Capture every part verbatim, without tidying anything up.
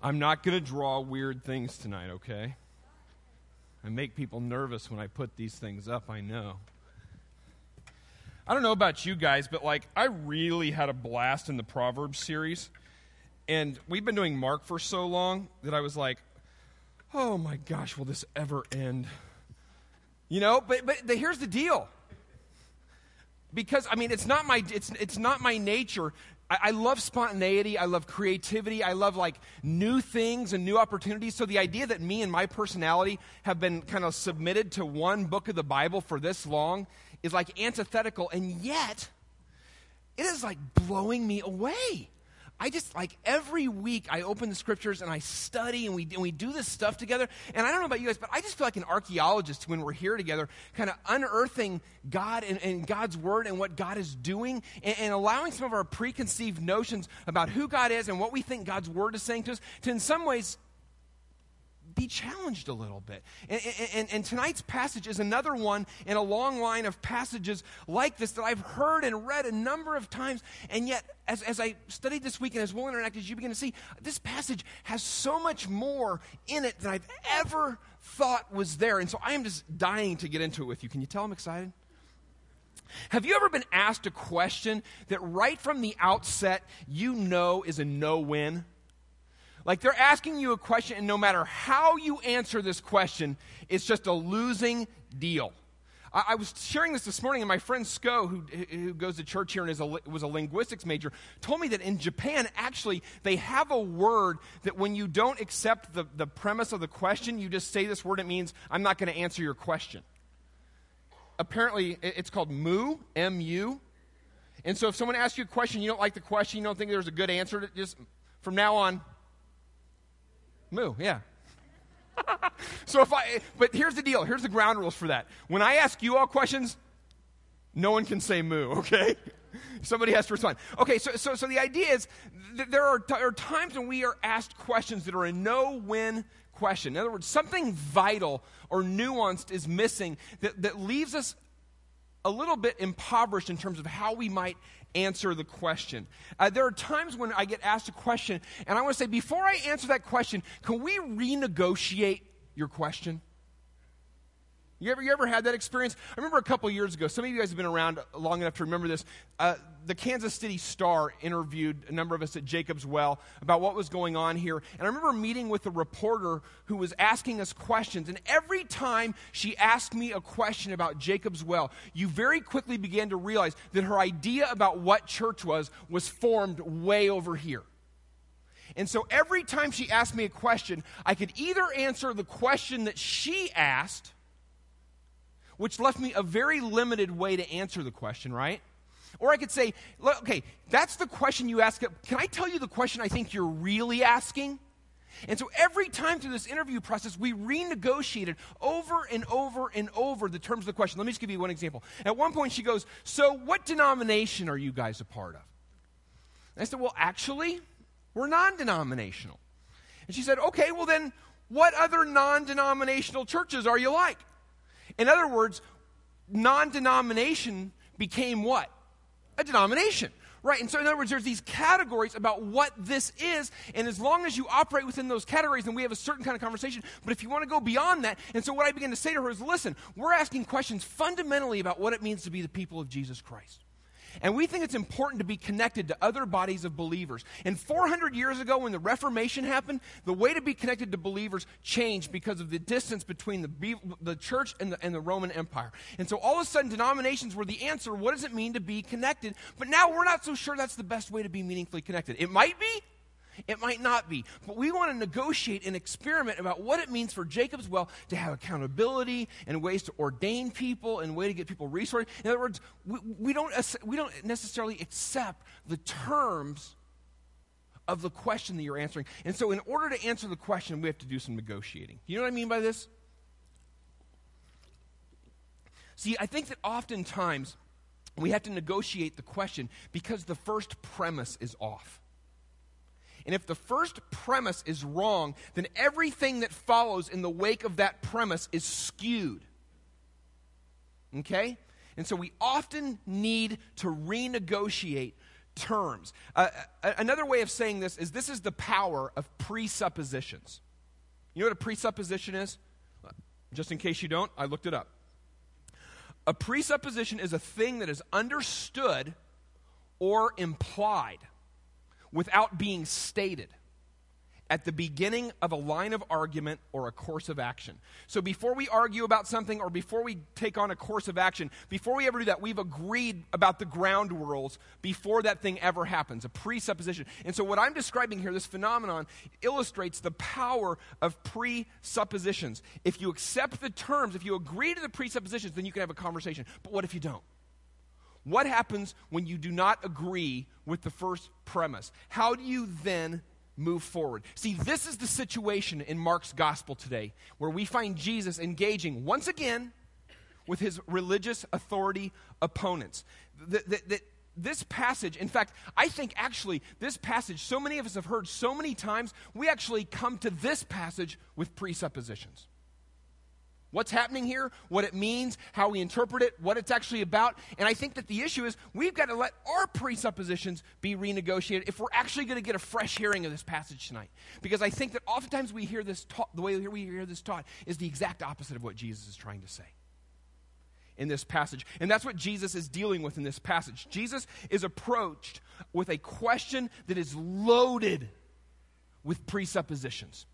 I'm not going to draw weird things tonight, okay? I make people nervous when I put these things up, I know. I don't know about you guys, but like I really had a blast in the Proverbs series. And we've been doing Mark for so long that I was like, oh my gosh, will this ever end? You know, but but the, here's the deal. Because I mean, it's not my it's it's not my nature. I, I love spontaneity. I love creativity. I love like new things and new opportunities. So the idea that me and my personality have been kind of submitted to one book of the Bible for this long is like antithetical, and yet it is like blowing me away. I just, like, every week I open the scriptures and I study and we, and we do this stuff together. And I don't know about you guys, but I just feel like an archaeologist when we're here together, kind of unearthing God and, and God's word and what God is doing and, and allowing some of our preconceived notions about who God is and what we think God's word is saying to us to, in some ways, be challenged a little bit. And, and, and tonight's passage is another one in a long line of passages like this that I've heard and read a number of times. And yet, as, as I studied this week and as we'll interact, as you begin to see, this passage has so much more in it than I've ever thought was there. And so I am just dying to get into it with you. Can you tell I'm excited? Have you ever been asked a question that right from the outset you know is a no-win? Like they're asking you a question, and no matter how you answer this question, it's just a losing deal. I, I was sharing this this morning, and my friend Sko, who, who goes to church here and is a, was a linguistics major, told me that in Japan, actually, they have a word that when you don't accept the, the premise of the question, you just say this word, it means, I'm not going to answer your question. Apparently, it's called mu, M U. And so if someone asks you a question, you don't like the question, you don't think there's a good answer, to just from now on, moo, yeah. So if I, but here's the deal. Here's the ground rules for that. When I ask you all questions, no one can say moo, okay? Somebody has to respond. Okay, so so so the idea is th- there are, t- are times when we are asked questions that are a no-win question. In other words, something vital or nuanced is missing that, that leaves us a little bit impoverished in terms of how we might answer the question. Uh, there are times when I get asked a question, and I want to say, before I answer that question, can we renegotiate your question? You ever, you ever had that experience? I remember a couple years ago, some of you guys have been around long enough to remember this, uh, the Kansas City Star interviewed a number of us at Jacob's Well about what was going on here. And I remember meeting with a reporter who was asking us questions. And every time she asked me a question about Jacob's Well, you very quickly began to realize that her idea about what church was was formed way over here. And so every time she asked me a question, I could either answer the question that she asked, which left me a very limited way to answer the question, right? Or I could say, look, okay, that's the question you ask. Can I tell you the question I think you're really asking? And so every time through this interview process, we renegotiated over and over and over the terms of the question. Let me just give you one example. At one point, she goes, so what denomination are you guys a part of? And I said, well, actually, we're non-denominational. And she said, okay, well then, what other non-denominational churches are you like? In other words, non-denomination became what? A denomination, right? And so in other words, there's these categories about what this is, and as long as you operate within those categories, then we have a certain kind of conversation. But if you want to go beyond that, and so what I began to say to her is, listen, we're asking questions fundamentally about what it means to be the people of Jesus Christ. And we think it's important to be connected to other bodies of believers. And four hundred years ago when the Reformation happened, the way to be connected to believers changed because of the distance between the, the church and the, and the Roman Empire. And so all of a sudden denominations were the answer. What does it mean to be connected? But now we're not so sure that's the best way to be meaningfully connected. It might be. It might not be, but we want to negotiate and experiment about what it means for Jacob's Well to have accountability and ways to ordain people and way to get people resourced. In other words, we, we don't we don't necessarily accept the terms of the question that you're answering. And so in order to answer the question, we have to do some negotiating. You know what I mean by this? See, I think that oftentimes we have to negotiate the question because the first premise is off. And if the first premise is wrong, then everything that follows in the wake of that premise is skewed. Okay? And so we often need to renegotiate terms. Uh, another way of saying this is this is the power of presuppositions. You know what a presupposition is? Just in case you don't, I looked it up. A presupposition is a thing that is understood or implied without being stated at the beginning of a line of argument or a course of action. So before we argue about something or before we take on a course of action, before we ever do that, we've agreed about the ground rules before that thing ever happens, a presupposition. And so what I'm describing here, this phenomenon, illustrates the power of presuppositions. If you accept the terms, if you agree to the presuppositions, then you can have a conversation. But what if you don't? What happens when you do not agree with the first premise? How do you then move forward? See, this is the situation in Mark's gospel today, where we find Jesus engaging once again with his religious authority opponents. That, that, that this passage, in fact, I think actually this passage, so many of us have heard so many times, we actually come to this passage with presuppositions. What's happening here, what it means, how we interpret it, what it's actually about. And I think that the issue is we've got to let our presuppositions be renegotiated if we're actually going to get a fresh hearing of this passage tonight. Because I think that oftentimes we hear this taught, the way we hear this taught is the exact opposite of what Jesus is trying to say in this passage. And that's what Jesus is dealing with in this passage. Jesus is approached with a question that is loaded with presuppositions.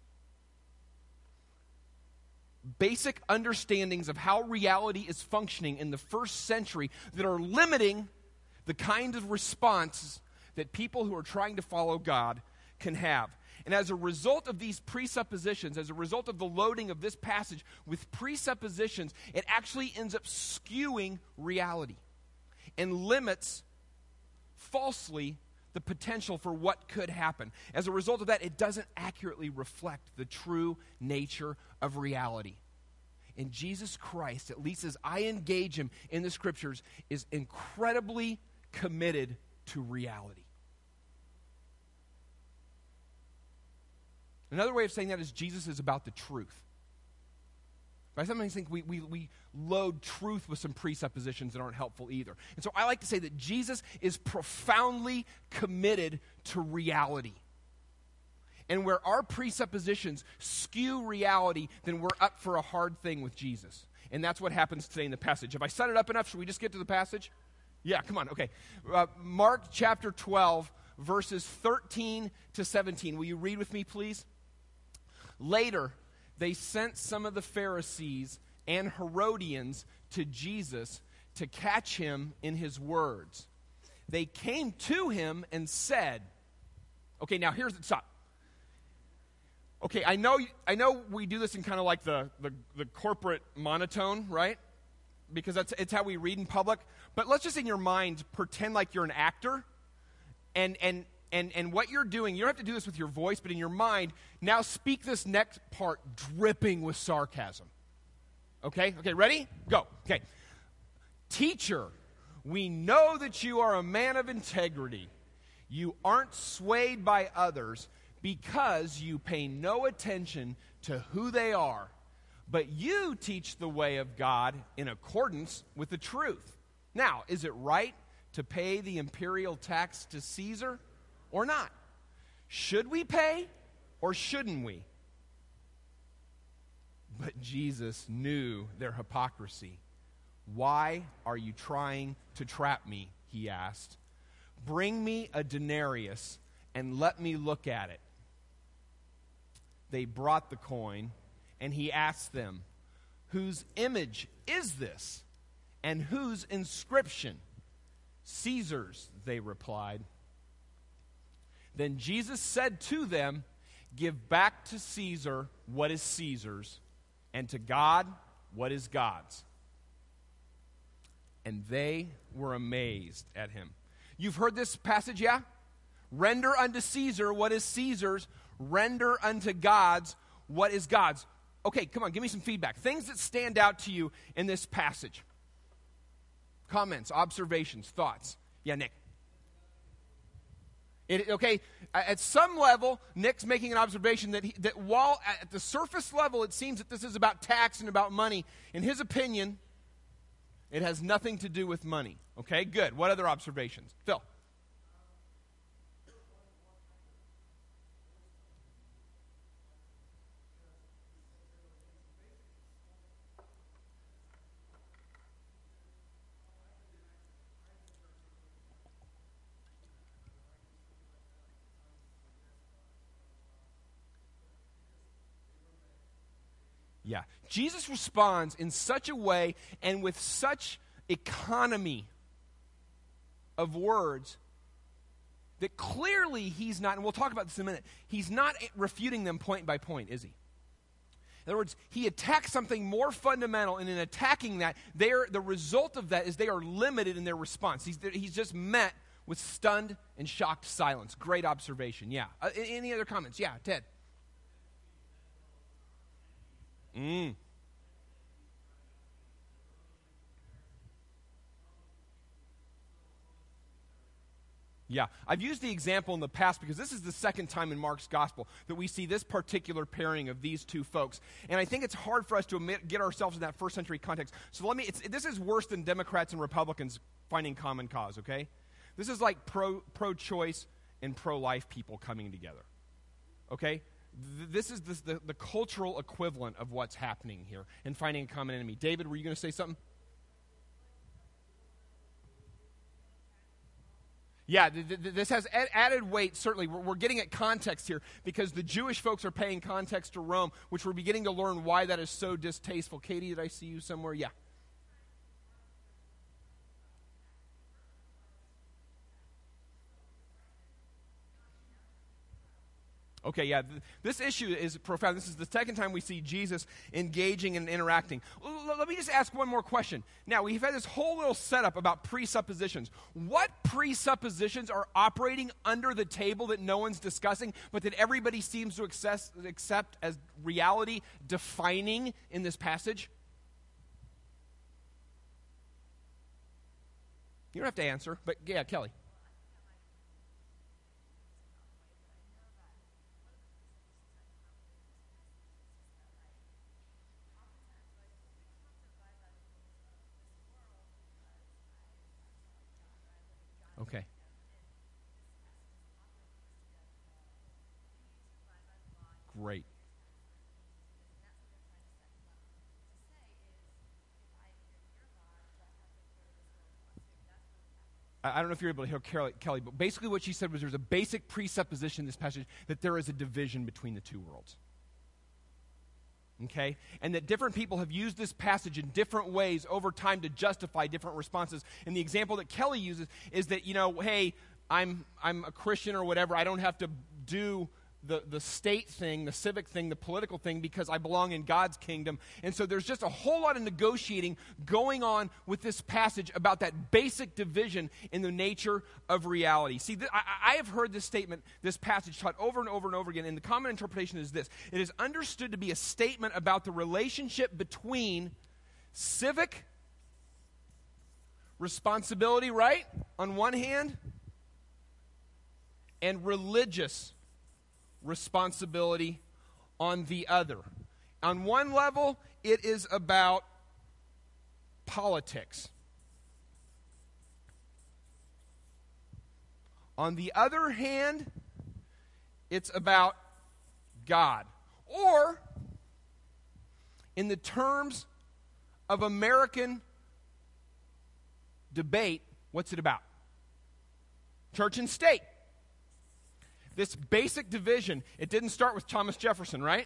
Basic understandings of how reality is functioning in the first century that are limiting the kind of response that people who are trying to follow God can have. And as a result of these presuppositions, as a result of the loading of this passage with presuppositions, it actually ends up skewing reality and limits falsely the potential for what could happen. As a result of that, it doesn't accurately reflect the true nature of reality. And Jesus Christ, at least as I engage him in the scriptures, is incredibly committed to reality. Another way of saying that is Jesus is about the truth. I sometimes think we, we, we load truth with some presuppositions that aren't helpful either. And so I like to say that Jesus is profoundly committed to reality. And where our presuppositions skew reality, then we're up for a hard thing with Jesus. And that's what happens today in the passage. Have I set it up enough? Should we just get to the passage? Yeah, come on, okay. Uh, Mark chapter twelve, verses thirteen to seventeen. Will you read with me, please? Later, they sent some of the Pharisees and Herodians to Jesus to catch him in his words. They came to him and said, okay, now here's the stop. Okay, I know I know we do this in kind of like the, the, the corporate monotone, right? Because that's it's how we read in public. But let's just in your mind pretend like you're an actor and and And and what you're doing, you don't have to do this with your voice, but in your mind, now speak this next part dripping with sarcasm. Okay? Okay, ready? Go. Okay. Teacher, we know that you are a man of integrity. You aren't swayed by others because you pay no attention to who they are, but you teach the way of God in accordance with the truth. Now, is it right to pay the imperial tax to Caesar or not? Should we pay or shouldn't we? But Jesus knew their hypocrisy. Why are you trying to trap me? He asked. Bring me a denarius and let me look at it. They brought the coin, and he asked them, whose image is this, and whose inscription? Caesar's, they replied. Then Jesus said to them, give back to Caesar what is Caesar's, and to God what is God's. And they were amazed at him. You've heard this passage, yeah? Render unto Caesar what is Caesar's, render unto God's what is God's. Okay, come on, give me some feedback. Things that stand out to you in this passage. Comments, observations, thoughts. Yeah, Nick. It, okay, at some level, Nick's making an observation that, he, that while at the surface level it seems that this is about tax and about money, in his opinion, it has nothing to do with money. Okay, good. What other observations? Phil? Yeah. Jesus responds in such a way and with such economy of words that clearly he's not, and we'll talk about this in a minute, he's not refuting them point by point, is he? In other words, he attacks something more fundamental, and in attacking that, they are, the result of that is they are limited in their response. He's, he's just met with stunned and shocked silence. Great observation, yeah. Uh, any other comments? Yeah, Ted. Mm. Yeah, I've used the example in the past because this is the second time in Mark's gospel that we see this particular pairing of these two folks. And I think it's hard for us to admit, get ourselves in that first century context. So let me, it's, this is worse than Democrats and Republicans finding common cause, okay? This is like pro, pro-choice and pro-life people coming together, okay? Th- this is this, the, the cultural equivalent of what's happening here and finding a common enemy. David, were you going to say something? Yeah, th- th- this has ad- added weight, certainly. We're, we're getting at context here because the Jewish folks are paying context to Rome, which we're beginning to learn why that is so distasteful. Katie, did I see you somewhere? Yeah. Okay, yeah, th- this issue is profound. This is the second time we see Jesus engaging and interacting. L- let me just ask one more question. Now, we've had this whole little setup about presuppositions. What presuppositions are operating under the table that no one's discussing, but that everybody seems to access, accept as reality defining in this passage? You don't have to answer, but yeah, Kelly. Okay. Great. I don't know if you're able to hear Kelly, but basically what she said was there's a basic presupposition in this passage that there is a division between the two worlds. Okay? And that different people have used this passage in different ways over time to justify different responses. And the example that Kelly uses is that, you know, hey, I'm I'm a Christian or whatever. I don't have to do the, the state thing, the civic thing, the political thing because I belong in God's kingdom. And so there's just a whole lot of negotiating going on with this passage about that basic division in the nature of reality. See, th- I, I have heard this statement, this passage taught over and over and over again, and the common interpretation is this. It is understood to be a statement about the relationship between civic responsibility, right, on one hand, and religious responsibility on the other. On one level, it is about politics. On the other hand, it's about God. Or, in the terms of American debate, what's it about? Church and state. This basic division, it didn't start with Thomas Jefferson, right?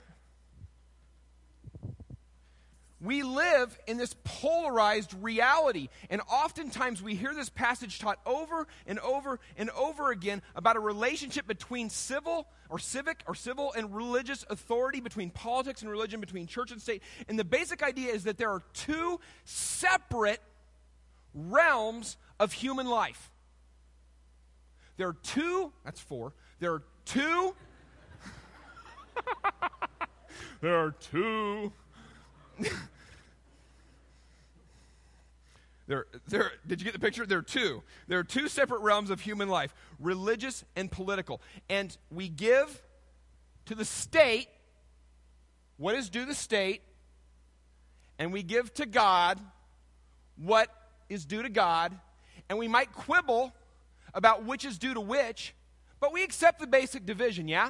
We live in this polarized reality, and oftentimes we hear this passage taught over and over and over again about a relationship between civil or civic or civil and religious authority, between politics and religion, between church and state. And the basic idea is that there are two separate realms of human life. There are two, that's four, there are two, there are two, there, there, did you get the picture? There are two. There are two separate realms of human life, religious and political. And we give to the state what is due the state, and we give to God what is due to God, and we might quibble about which is due to which, but we accept the basic division, yeah?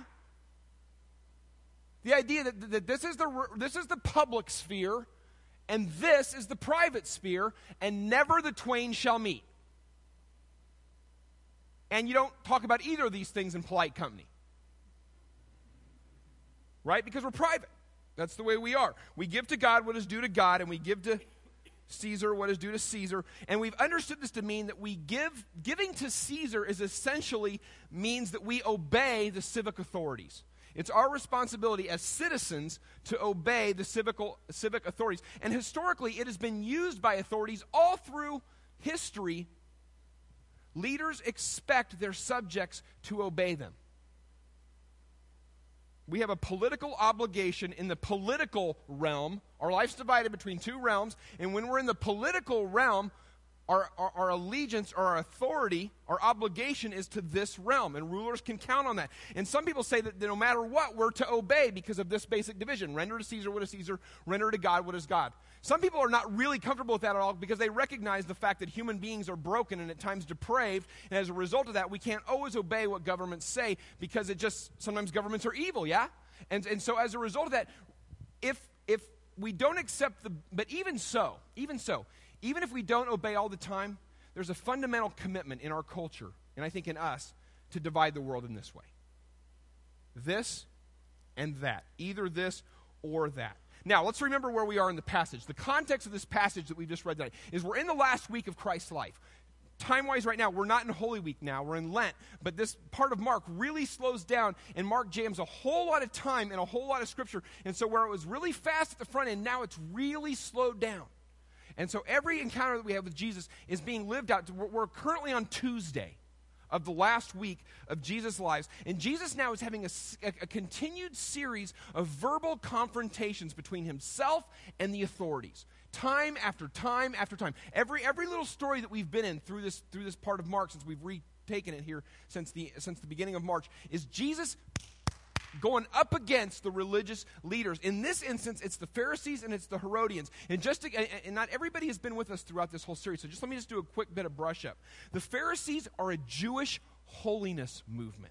The idea that, that this is the this is the public sphere, and this is the private sphere, and never the twain shall meet. And you don't talk about either of these things in polite company. Right? Because we're private. That's the way we are. We give to God what is due to God, and we give to Caesar what is due to Caesar. And we've understood this to mean that we give, giving to Caesar is essentially means that we obey the civic authorities. It's our responsibility as citizens to obey the civic, civic authorities. And historically, it has been used by authorities all through history. Leaders expect their subjects to obey them. We have a political obligation in the political realm. Our life's divided between two realms, and when we're in the political realm, our, our, our allegiance or our authority, our obligation is to this realm, and rulers can count on that. And some people say that no matter what, we're to obey because of this basic division. Render to Caesar what is Caesar, render to God what is God. Some people are not really comfortable with that at all because they recognize the fact that human beings are broken and at times depraved, and as a result of that, we can't always obey what governments say because it just, sometimes governments are evil, yeah? And, and so as a result of that, if, if we don't accept the, but even so, even so, even if we don't obey all the time, there's a fundamental commitment in our culture, and I think in us, to divide the world in this way. This and that. Either this or that. Now, let's remember where we are in the passage. The context of this passage that we just read tonight is we're in the last week of Christ's life. Time-wise right now, we're not in Holy Week now, we're in Lent, but this part of Mark really slows down, and Mark jams a whole lot of time and a whole lot of scripture, and so where it was really fast at the front end, now it's really slowed down. And so every encounter that we have with Jesus is being lived out. We're currently on Tuesday of the last week of Jesus' lives. And Jesus now is having a, a, a continued series of verbal confrontations between himself and the authorities. Time after time after time. Every every little story that we've been in through this through this part of Mark, since we've retaken it here since the since the beginning of March, is Jesus going up against the religious leaders. In this instance, it's the Pharisees and it's the Herodians. And just to, and not everybody has been with us throughout this whole series, so just let me just do a quick bit of brush up. The Pharisees are a Jewish holiness movement.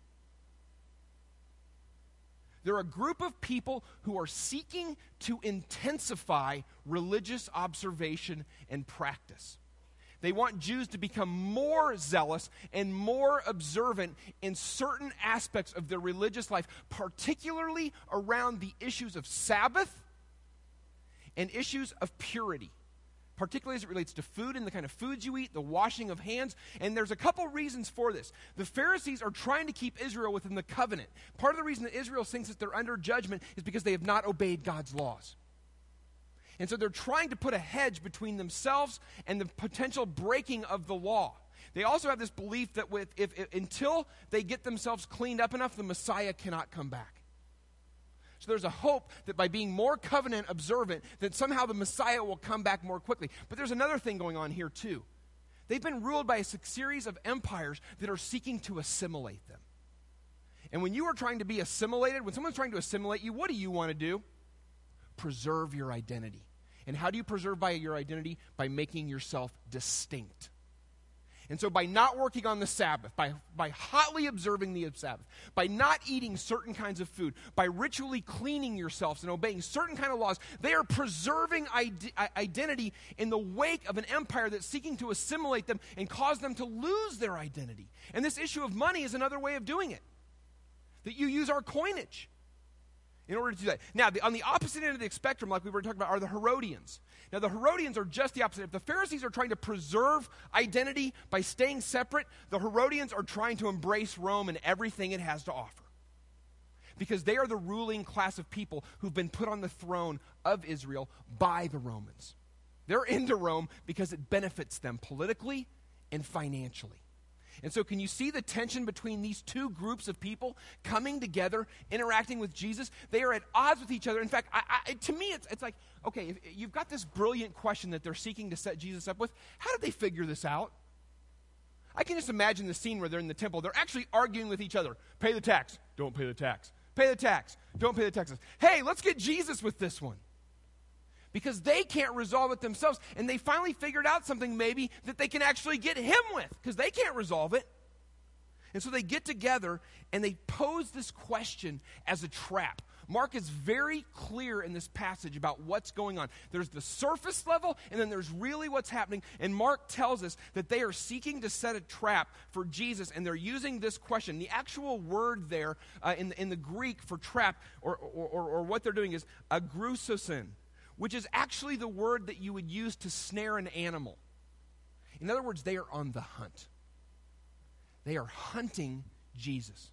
They're a group of people who are seeking to intensify religious observation and practice. They want Jews to become more zealous and more observant in certain aspects of their religious life, particularly around the issues of Sabbath and issues of purity, particularly as it relates to food and the kind of foods you eat, the washing of hands. And there's a couple reasons for this. The Pharisees are trying to keep Israel within the covenant. Part of the reason that Israel thinks that they're under judgment is because they have not obeyed God's laws. And so they're trying to put a hedge between themselves and the potential breaking of the law. They also have this belief that with, if, if, until they get themselves cleaned up enough, the Messiah cannot come back. So there's a hope that by being more covenant observant, that somehow the Messiah will come back more quickly. But there's another thing going on here too. They've been ruled by a series of empires that are seeking to assimilate them. And when you are trying to be assimilated, when someone's trying to assimilate you, what do you want to do? Preserve your identity. And how do you preserve by your identity? By making yourself distinct. And so by not working on the Sabbath, by, by hotly observing the Sabbath, by not eating certain kinds of food, by ritually cleaning yourselves and obeying certain kind of laws, they are preserving ide- identity in the wake of an empire that's seeking to assimilate them and cause them to lose their identity. And this issue of money is another way of doing it. That you use our coinage in order to do that. Now, the, on the opposite end of the spectrum, like we were talking about, are the Herodians. Now, the Herodians are just the opposite. If the Pharisees are trying to preserve identity by staying separate, the Herodians are trying to embrace Rome and everything it has to offer. Because they are the ruling class of people who've been put on the throne of Israel by the Romans. They're into Rome because it benefits them politically and financially. And so can you see the tension between these two groups of people coming together, interacting with Jesus? They are at odds with each other. In fact, I, I, to me, it's, it's like, okay, if you've got this brilliant question that they're seeking to set Jesus up with. How did they figure this out? I can just imagine the scene where they're in the temple. They're actually arguing with each other. Pay the tax. Don't pay the tax. Pay the tax. Don't pay the taxes. Hey, let's get Jesus with this one. Because they can't resolve it themselves. And they finally figured out something maybe that they can actually get him with. Because they can't resolve it. And so they get together and they pose this question as a trap. Mark is very clear in this passage about what's going on. There's the surface level, and then there's really what's happening. And Mark tells us that they are seeking to set a trap for Jesus, and they're using this question. The actual word there uh, in, the, in the Greek for trap, or, or, or, or what they're doing is agrusosin, which is actually the word that you would use to snare an animal. In other words, they are on the hunt. They are hunting Jesus.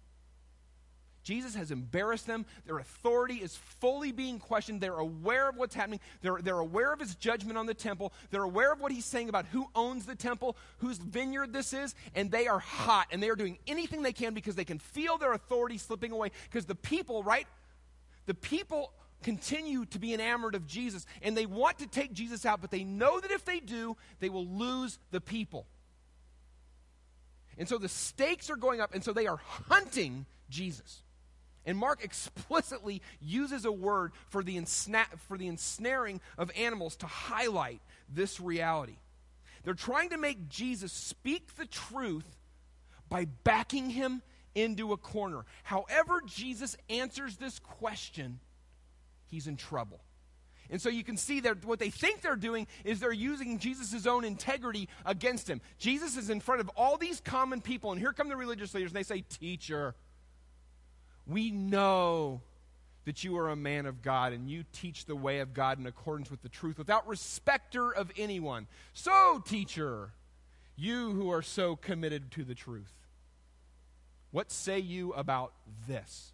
Jesus has embarrassed them. Their authority is fully being questioned. They're aware of what's happening. They're, they're aware of his judgment on the temple. They're aware of what he's saying about who owns the temple, whose vineyard this is, and they are hot, and they are doing anything they can because they can feel their authority slipping away. Because the people, right? The people continue to be enamored of Jesus, and they want to take Jesus out, but they know that if they do, they will lose the people. And so the stakes are going up, and so they are hunting Jesus. And Mark explicitly uses a word for the, ensna- for the ensnaring of animals to highlight this reality. They're trying to make Jesus speak the truth by backing him into a corner. However Jesus answers this question, he's in trouble. And so you can see that what they think they're doing is they're using Jesus' own integrity against him. Jesus is in front of all these common people, and here come the religious leaders, and they say, "Teacher, we know that you are a man of God, and you teach the way of God in accordance with the truth without respecter of anyone. So, teacher, you who are so committed to the truth, what say you about this?"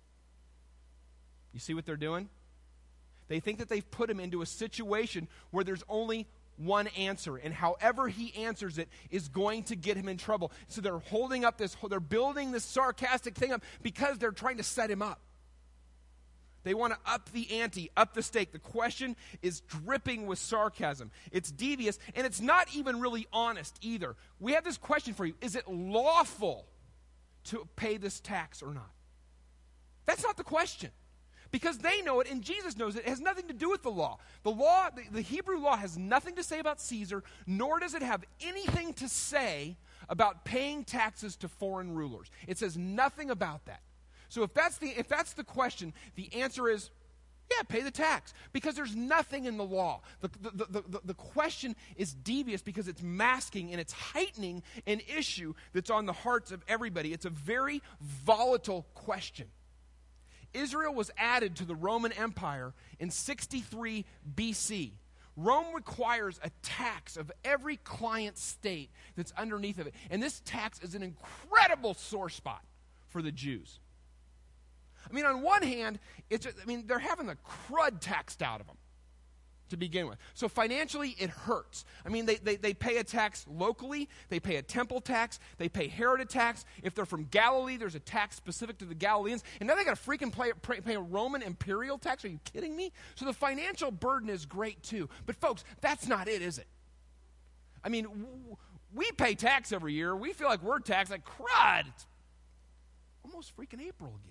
You see what they're doing? They think that they've put him into a situation where there's only one answer, and however he answers it is going to get him in trouble. So they're holding up this, they're building this sarcastic thing up because they're trying to set him up. They want to up the ante, up the stake. The question is dripping with sarcasm. It's devious, and it's not even really honest either. We have this question for you. Is it lawful to pay this tax or not? That's not the question. Because they know it, and Jesus knows it. It has nothing to do with the law. The law, the, the Hebrew law has nothing to say about Caesar, nor does it have anything to say about paying taxes to foreign rulers. It says nothing about that. So if that's the if that's the question, the answer is, yeah, pay the tax. Because there's nothing in the law. The, the, the, the, the question is devious because it's masking and it's heightening an issue that's on the hearts of everybody. It's a very volatile question. Israel was added to the Roman Empire in sixty-three B C. Rome requires a tax of every client state that's underneath of it. And this tax is an incredible sore spot for the Jews. I mean, on one hand, it's, I mean, they're having the crud taxed out of them to begin with. So financially, it hurts. I mean, they, they, they pay a tax locally. They pay a temple tax. They pay Herod tax. If they're from Galilee, there's a tax specific to the Galileans. And now they got to freaking pay, pay, pay a Roman imperial tax. Are you kidding me? So the financial burden is great too. But folks, that's not it, is it? I mean, w- we pay tax every year. We feel like we're taxed like crud. It's almost freaking April again.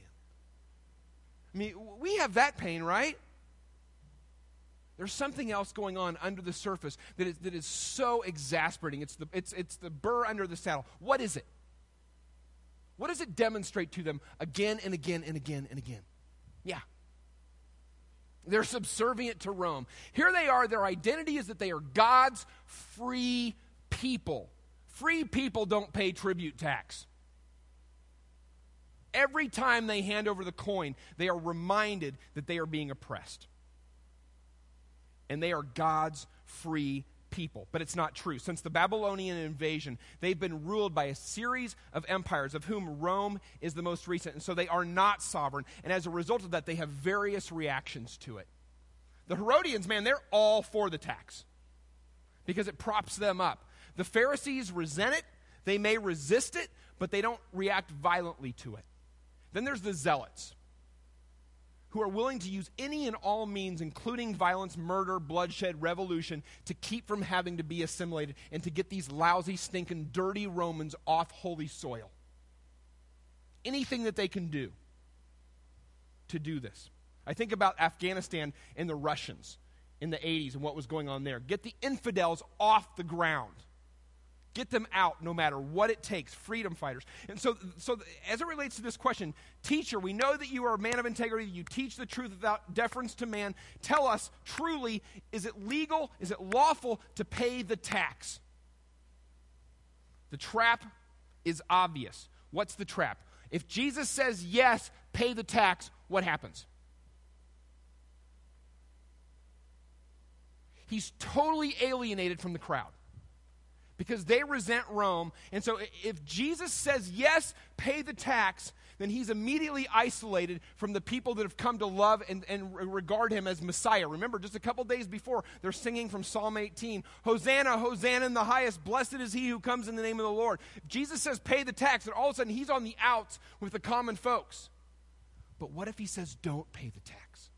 I mean, we have that pain, right? There's something else going on under the surface that is, that is so exasperating. It's the, it's, it's the burr under the saddle. What is it? What does it demonstrate to them again and again and again and again? Yeah. They're subservient to Rome. Here they are. Their identity is that they are God's free people. Free people don't pay tribute tax. Every time they hand over the coin, they are reminded that they are being oppressed. And they are God's free people. But it's not true. Since the Babylonian invasion, they've been ruled by a series of empires, of whom Rome is the most recent. And so they are not sovereign. And as a result of that, they have various reactions to it. The Herodians, man, they're all for the tax because it props them up. The Pharisees resent it. They may resist it, but they don't react violently to it. Then there's the Zealots, who are willing to use any and all means, including violence, murder, bloodshed, revolution, to keep from having to be assimilated and to get these lousy, stinking, dirty Romans off holy soil. Anything that they can do to do this. I think about Afghanistan and the Russians in the eighties and what was going on there. Get the infidels off the ground. Get them out no matter what it takes. Freedom fighters. And so, so as it relates to this question, teacher, we know that you are a man of integrity. You teach the truth without deference to man. Tell us, truly, is it legal, is it lawful to pay the tax? The trap is obvious. What's the trap? If Jesus says, yes, pay the tax, what happens? He's totally alienated from the crowd because they resent Rome. And so if Jesus says, yes, pay the tax, then he's immediately isolated from the people that have come to love and, and regard him as Messiah. Remember, just a couple days before, they're singing from Psalm eighteen, Hosanna, Hosanna in the highest, blessed is he who comes in the name of the Lord. If Jesus says, pay the tax, and all of a sudden he's on the outs with the common folks. But what if he says, don't pay the tax?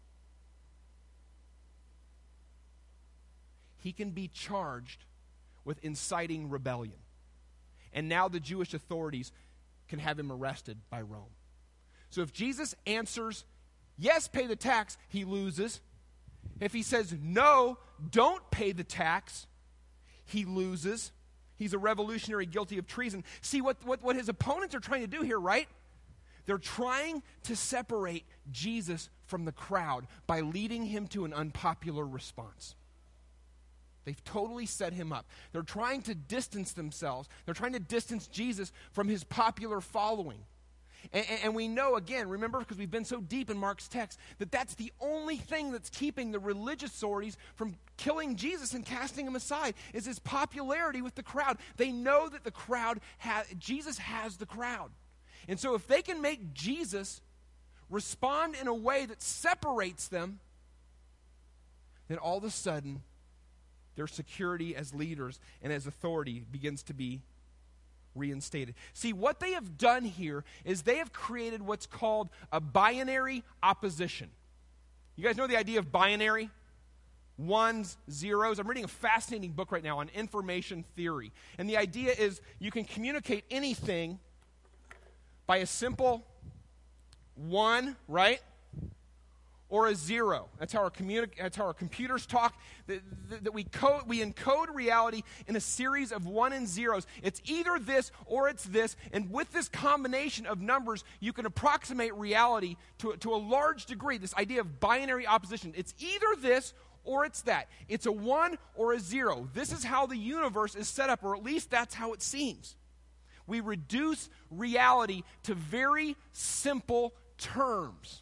He can be charged with inciting rebellion. And now the Jewish authorities can have him arrested by Rome. So if Jesus answers, yes, pay the tax, he loses. If he says, no, don't pay the tax, he loses. He's a revolutionary guilty of treason. See what, what, what his opponents are trying to do here, right? They're trying to separate Jesus from the crowd by leading him to an unpopular response. They've totally set him up. They're trying to distance themselves. They're trying to distance Jesus from his popular following. And, and we know, again, remember, because we've been so deep in Mark's text, that that's the only thing that's keeping the religious authorities from killing Jesus and casting him aside, is his popularity with the crowd. They know that the crowd, ha- Jesus has the crowd. And so if they can make Jesus respond in a way that separates them, then all of a sudden, their security as leaders and as authority begins to be reinstated. See, what they have done here is they have created what's called a binary opposition. You guys know the idea of binary? Ones, zeros. I'm reading a fascinating book right now on information theory. And the idea is you can communicate anything by a simple one, right? Or a zero. That's how our communi- that's how our computers talk. That, that, that we code, we encode reality in a series of one and zeros. It's either this or it's this. And with this combination of numbers, you can approximate reality to, to a large degree. This idea of binary opposition. It's either this or it's that. It's a one or a zero. This is how the universe is set up, or at least that's how it seems. We reduce reality to very simple terms.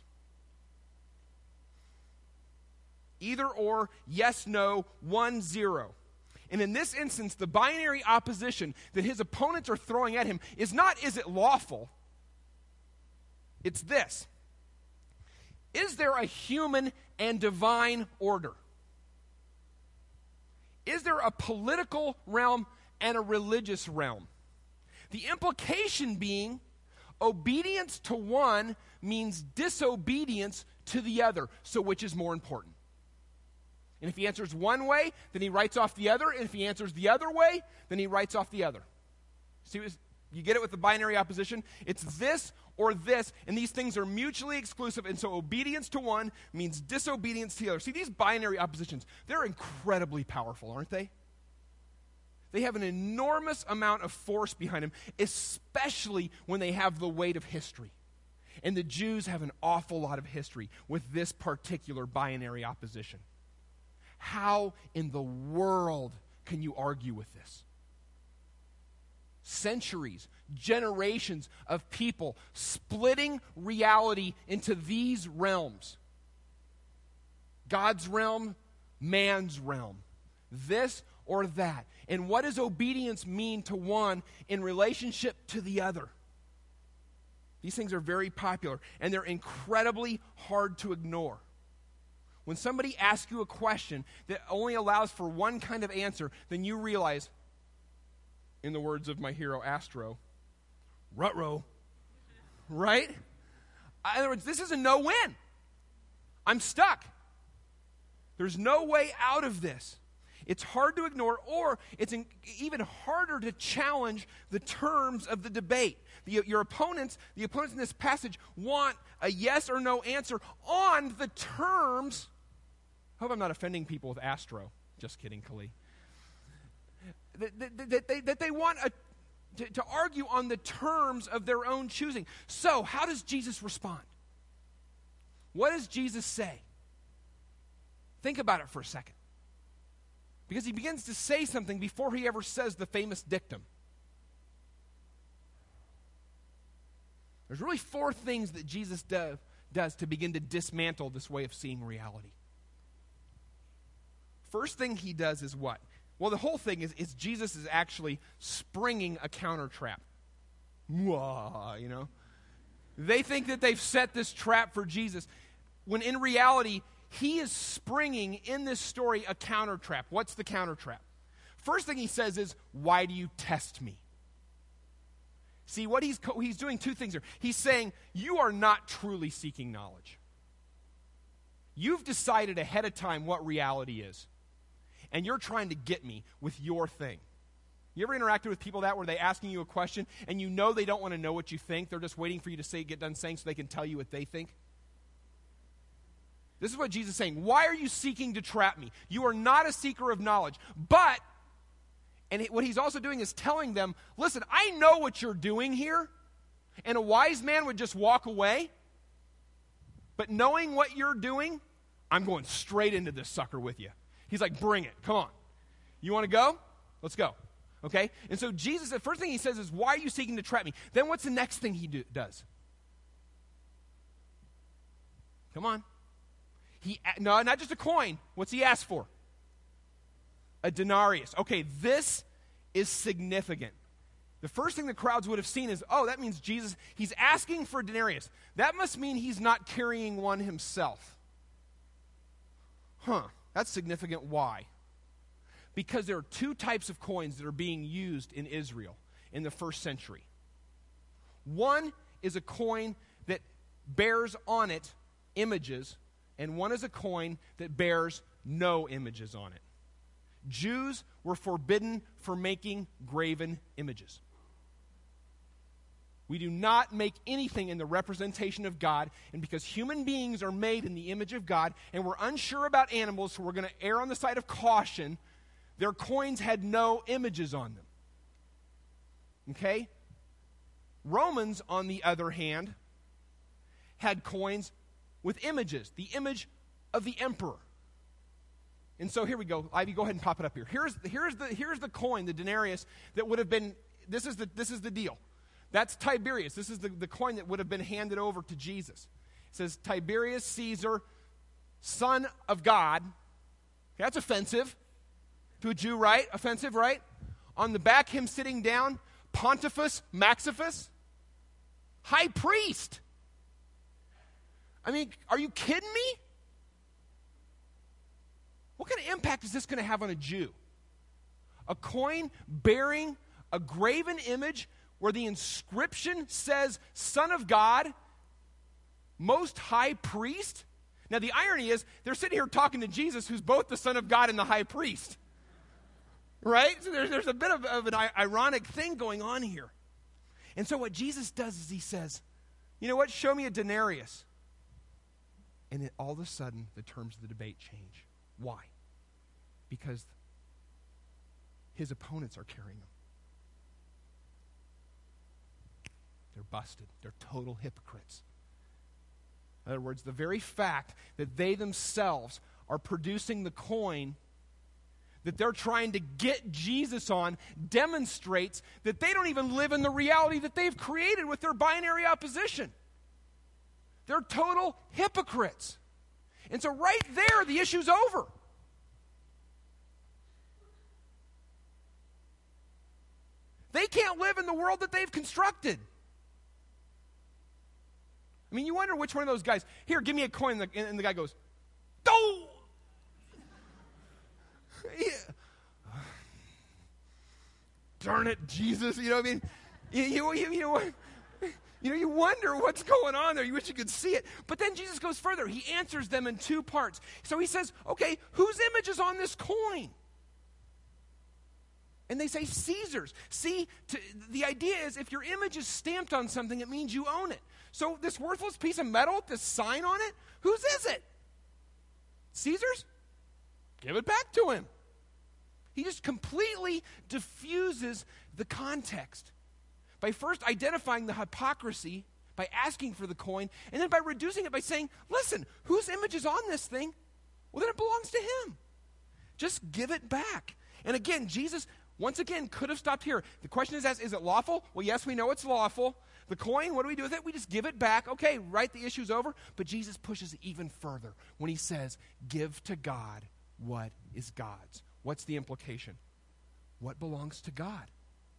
Either or, yes, no, one, zero. And in this instance, the binary opposition that his opponents are throwing at him is not, is it lawful? It's this. Is there a human and divine order? Is there a political realm and a religious realm? The implication being, obedience to one means disobedience to the other. So which is more important? And if he answers one way, then he writes off the other. And if he answers the other way, then he writes off the other. See, you get it with the binary opposition? It's this or this, and these things are mutually exclusive, and so obedience to one means disobedience to the other. See, these binary oppositions, they're incredibly powerful, aren't they? They have an enormous amount of force behind them, especially when they have the weight of history. And the Jews have an awful lot of history with this particular binary opposition. How in the world can you argue with this? Centuries, generations of people splitting reality into these realms. God's realm, man's realm. This or that. And what does obedience mean to one in relationship to the other? These things are very popular, and they're incredibly hard to ignore. When somebody asks you a question that only allows for one kind of answer, then you realize, in the words of my hero Astro, ruh-roh, right? In other words, this is a no-win. I'm stuck. There's no way out of this. It's hard to ignore, or it's in, even harder to challenge the terms of the debate. The, your opponents, the opponents in this passage want a yes or no answer on the terms. I hope I'm not offending people with Astro. Just kidding, Khalid. that, that, that, they, that they want a, to, to argue on the terms of their own choosing. So, how does Jesus respond? What does Jesus say? Think about it for a second. Because he begins to say something before he ever says the famous dictum. There's really four things that Jesus do, does to begin to dismantle this way of seeing reality. First thing he does is what? Well, the whole thing is, is Jesus is actually springing a counter trap. Mwah, you know? They think that they've set this trap for Jesus, when in reality, he is springing in this story a counter trap. What's the counter trap? First thing he says is, why do you test me? See, what he's, he's doing two things here. He's saying, you are not truly seeking knowledge. You've decided ahead of time what reality is. And you're trying to get me with your thing. You ever interacted with people that where they're asking you a question and you know they don't want to know what you think? They're just waiting for you to say, get done saying so they can tell you what they think? This is what Jesus is saying. Why are you seeking to trap me? You are not a seeker of knowledge. But, and what he's also doing is telling them, listen, I know what you're doing here. And a wise man would just walk away. But knowing what you're doing, I'm going straight into this sucker with you. He's like, bring it. Come on. You want to go? Let's go. Okay? And so Jesus, the first thing he says is, why are you seeking to trap me? Then what's the next thing he do, does? Come on. He, no, not just a coin. What's he asked for? A denarius. Okay, this is significant. The first thing the crowds would have seen is, oh, that means Jesus, he's asking for a denarius. That must mean he's not carrying one himself. Huh, that's significant. Why? Because there are two types of coins that are being used in Israel in the first century. One is a coin that bears on it images, and one is a coin that bears no images on it. Jews were forbidden for making graven images. We do not make anything in the representation of God, and because human beings are made in the image of God, and we're unsure about animals, so we're going to err on the side of caution, their coins had no images on them. Okay? Romans, on the other hand, had coins with images, the image of the emperor. And so here we go. Ivy, go ahead and pop it up here. Here's, here's, the, here's the coin, the denarius, that would have been, this is the, this is the deal. That's Tiberius. This is the, the coin that would have been handed over to Jesus. It says, Tiberius Caesar, son of God. Okay, that's offensive to a Jew, right? Offensive, right? On the back, him sitting down, Pontifex Maximus, high priest. I mean, are you kidding me? What kind of impact is this going to have on a Jew? A coin bearing a graven image where the inscription says, Son of God, Most High Priest? Now, the irony is, they're sitting here talking to Jesus, who's both the Son of God and the High Priest. Right? So there's, there's a bit of, of an ironic thing going on here. And so what Jesus does is he says, you know what? Show me a denarius. And then all of a sudden, the terms of the debate change. Why? Because his opponents are carrying them. They're busted. They're total hypocrites. In other words, the very fact that they themselves are producing the coin that they're trying to get Jesus on demonstrates that they don't even live in the reality that they've created with their binary opposition. They're total hypocrites. And so right there, the issue's over. They can't live in the world that they've constructed. I mean, you wonder which one of those guys, here, give me a coin, and the, and the guy goes, oh! Yeah. Darn it, Jesus, you know what I mean? You, you, you, you, know, you know, you wonder what's going on there. You wish you could see it. But then Jesus goes further. He answers them in two parts. So he says, okay, whose image is on this coin? And they say Caesar's. See, to, the idea is if your image is stamped on something, it means you own it. So this worthless piece of metal, this sign on it, whose is it? Caesar's? Give it back to him. He just completely diffuses the context by first identifying the hypocrisy, by asking for the coin, and then by reducing it by saying, listen, whose image is on this thing? Well, then it belongs to him. Just give it back. And again, Jesus, once again, could have stopped here. The question is asked, is it lawful? Well, yes, we know it's lawful. The coin, what do we do with it? We just give it back. Okay, right, the issue's over. But Jesus pushes it even further when he says, give to God what is God's. What's the implication? What belongs to God?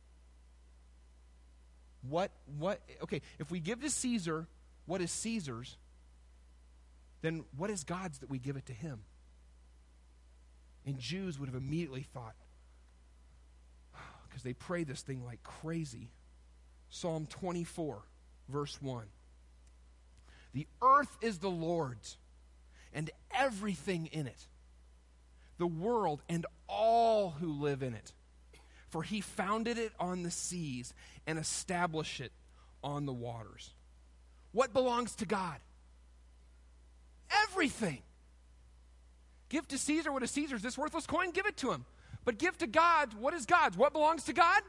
What, what, okay, if we give to Caesar what is Caesar's, then what is God's that we give it to him? And Jews would have immediately thought, because they pray this thing like crazy, Psalm twenty-four, verse one. The earth is the Lord's, and everything in it, the world and all who live in it. For he founded it on the seas and established it on the waters. What belongs to God? Everything. Give to Caesar what is Caesar's. This worthless coin, give it to him. But give to God what is God's. What belongs to God?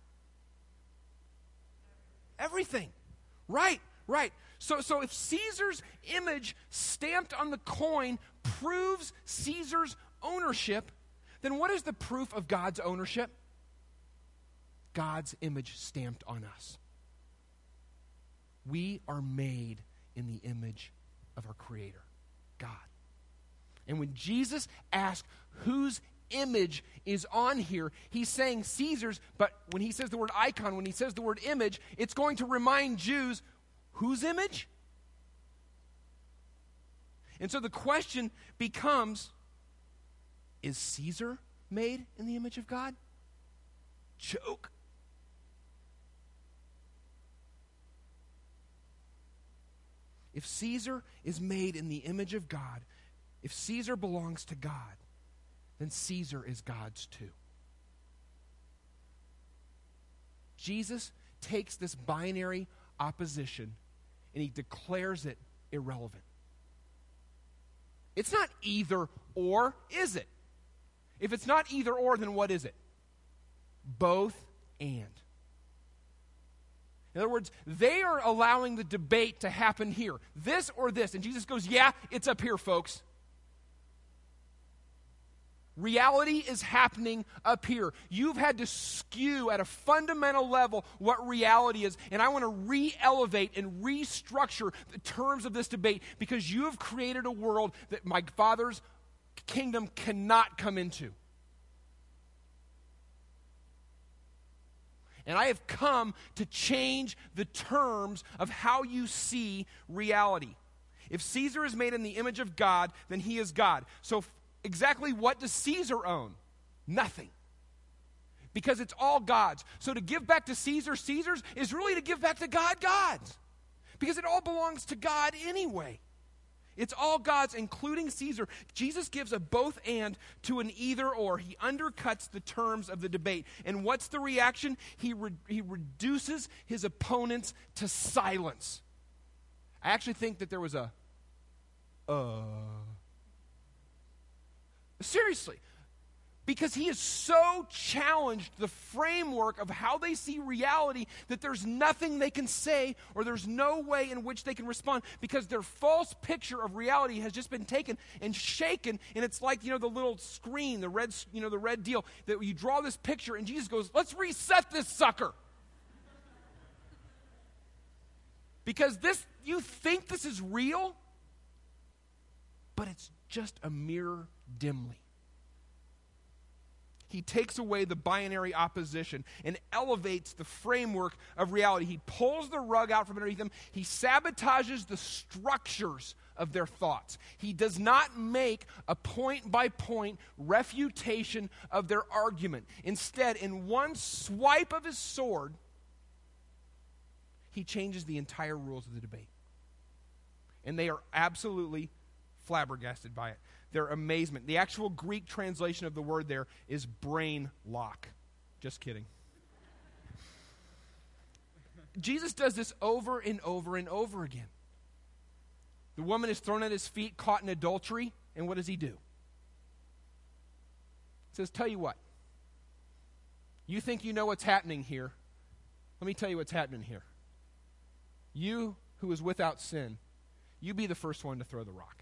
Everything. Right, right. So, so if Caesar's image stamped on the coin proves Caesar's ownership, then what is the proof of God's ownership? God's image stamped on us. We are made in the image of our Creator, God. And when Jesus asked whose image is on here, he's saying Caesar's, but when he says the word icon, when he says the word image, it's going to remind Jews, whose image? And so the question becomes, is Caesar made in the image of God? Joke. If Caesar is made in the image of God, if Caesar belongs to God, then Caesar is God's too. Jesus takes this binary opposition and he declares it irrelevant. It's not either or, is it? If it's not either or, then what is it? Both and. In other words, they are allowing the debate to happen here. This or this. And Jesus goes, yeah, it's up here, folks. Reality is happening up here. You've had to skew at a fundamental level what reality is. And I want to re-elevate and restructure the terms of this debate because you have created a world that my Father's kingdom cannot come into. And I have come to change the terms of how you see reality. If Caesar is made in the image of God, then he is God. So exactly what does Caesar own? Nothing. Because it's all God's. So to give back to Caesar, Caesar's, is really to give back to God, God's. Because it all belongs to God anyway. It's all God's, including Caesar. Jesus gives a both and to an either or. He undercuts the terms of the debate. And what's the reaction? He, re- he reduces his opponents to silence. I actually think that there was a, uh, seriously. Because he has so challenged the framework of how they see reality that there's nothing they can say or there's no way in which they can respond because their false picture of reality has just been taken and shaken, and it's like, you know, the little screen, the red, you know, the red deal, that you draw this picture and Jesus goes, let's reset this sucker. Because this, you think this is real, but it's just a mirror dimly. He takes away the binary opposition and elevates the framework of reality. He pulls the rug out from underneath them. He sabotages the structures of their thoughts. He does not make a point-by-point refutation of their argument. Instead, in one swipe of his sword, he changes the entire rules of the debate. And they are absolutely flabbergasted by it. Their amazement. The actual Greek translation of the word there is brain lock. Just kidding. Jesus does this over and over and over again. The woman is thrown at his feet, caught in adultery, and what does he do? He says, tell you what, You think you know what's happening here. Let me tell you what's happening here. You who is without sin, you be the first one to throw the rock.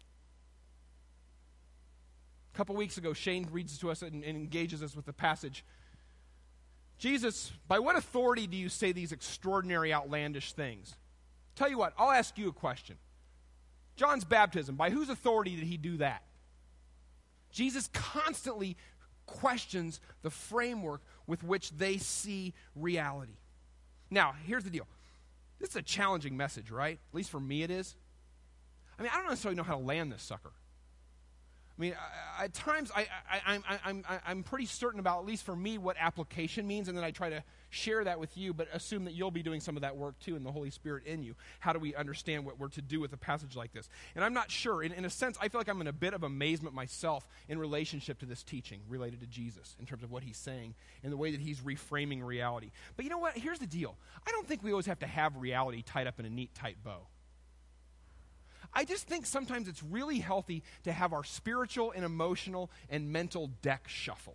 A couple weeks ago, Shane reads to us and, and engages us with the passage. Jesus, by what authority do you say these extraordinary, outlandish things? Tell you what, I'll ask you a question. John's baptism, by whose authority did he do that? Jesus constantly questions the framework with which they see reality. Now, here's the deal. This is a challenging message, right? At least for me it is. I mean, I don't necessarily know how to land this sucker. I mean, I, at times I, I, I, I, I'm, I'm pretty certain about, at least for me, what application means, and then I try to share that with you, but assume that you'll be doing some of that work too, and the Holy Spirit in you. How do we understand what we're to do with a passage like this? And I'm not sure. In, in a sense, I feel like I'm in a bit of amazement myself in relationship to this teaching related to Jesus, in terms of what he's saying and the way that he's reframing reality. But you know what? Here's the deal. I don't think we always have to have reality tied up in a neat, tight bow. I just think sometimes it's really healthy to have our spiritual and emotional and mental deck shuffled.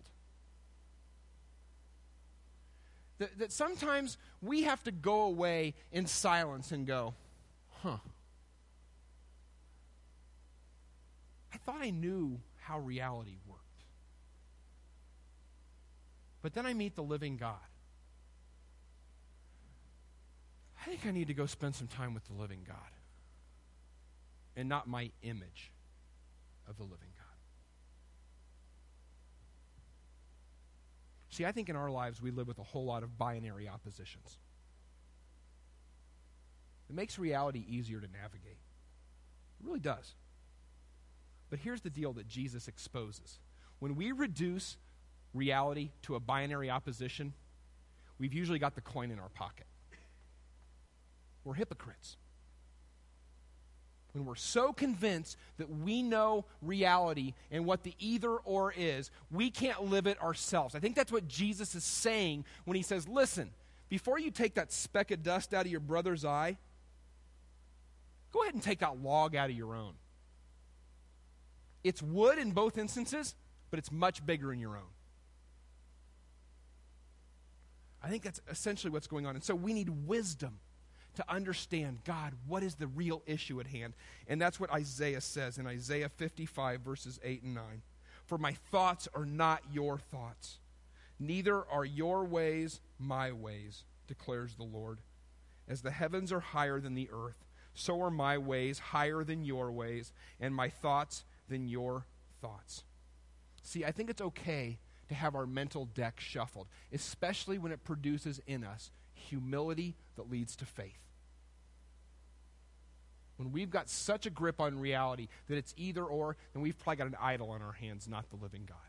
That, that sometimes we have to go away in silence and go, huh. I thought I knew how reality worked. But then I meet the living God. I think I need to go spend some time with the living God. And not my image of the living God. See, I think in our lives we live with a whole lot of binary oppositions. It makes reality easier to navigate. It really does. But here's the deal that Jesus exposes. When we reduce reality to a binary opposition, we've usually got the coin in our pocket. We're hypocrites. When we're so convinced that we know reality and what the either or is, we can't live it ourselves. I think that's what Jesus is saying when he says, listen, before you take that speck of dust out of your brother's eye, go ahead and take that log out of your own. It's wood in both instances, but it's much bigger in your own. I think that's essentially what's going on. And so we need wisdom to understand, God, what is the real issue at hand? And that's what Isaiah says in Isaiah fifty-five, verses eight and nine. For my thoughts are not your thoughts, neither are your ways my ways, declares the Lord. As the heavens are higher than the earth, so are my ways higher than your ways, and my thoughts than your thoughts. See, I think it's okay to have our mental deck shuffled, especially when it produces in us humility that leads to faith. When we've got such a grip on reality that it's either or, then we've probably got an idol on our hands, not the living God.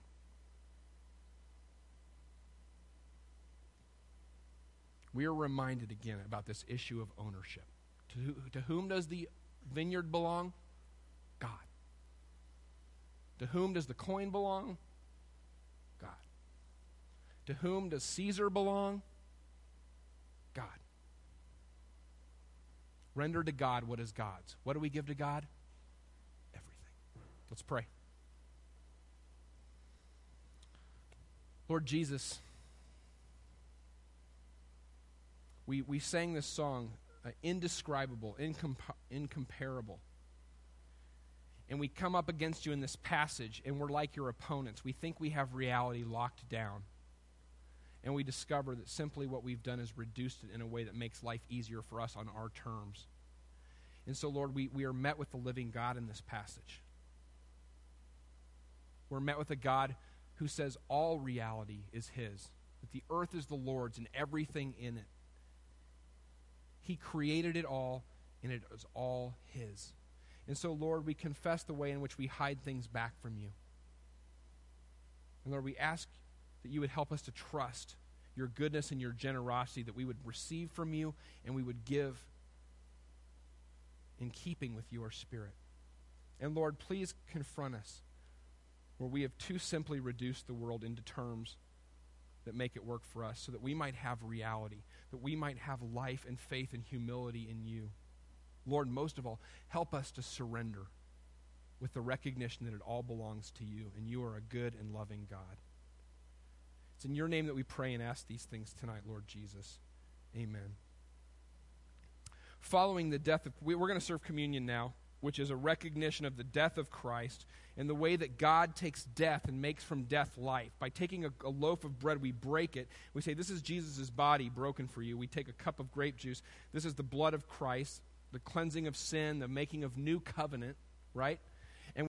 We are reminded again about this issue of ownership. To, who, to whom does the vineyard belong? God. To whom does the coin belong? God. To whom does Caesar belong? God. Render to God what is God's. What do we give to God? Everything. Let's pray. Lord Jesus, we, we sang this song, uh, indescribable, incompa- incomparable. And we come up against you in this passage, and we're like your opponents. We think we have reality locked down. And we discover that simply what we've done is reduced it in a way that makes life easier for us on our terms. And so, Lord, we, we are met with the living God in this passage. We're met with a God who says all reality is his, that the earth is the Lord's and everything in it. He created it all, and it is all his. And so, Lord, we confess the way in which we hide things back from you. And Lord, we ask that you would help us to trust your goodness and your generosity, that we would receive from you and we would give in keeping with your Spirit. And Lord, please confront us where we have too simply reduced the world into terms that make it work for us, so that we might have reality, that we might have life and faith and humility in you. Lord, most of all, help us to surrender with the recognition that it all belongs to you, and you are a good and loving God. It's in your name that we pray and ask these things tonight, Lord Jesus. Amen. Following the death of, we, we're going to serve communion now, which is a recognition of the death of Christ and the way that God takes death and makes from death life. By taking a, a loaf of bread, we break it. We say, this is Jesus' body broken for you. We take a cup of grape juice. This is the blood of Christ, the cleansing of sin, the making of new covenant, right?